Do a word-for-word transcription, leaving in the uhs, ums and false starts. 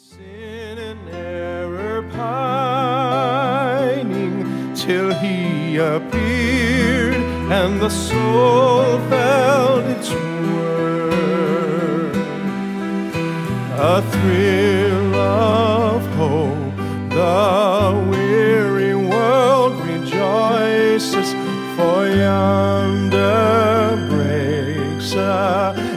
Sin and error pining till he appeared, and the soul felt its worth. A thrill of hope, the weary world rejoices, for yonder breaks a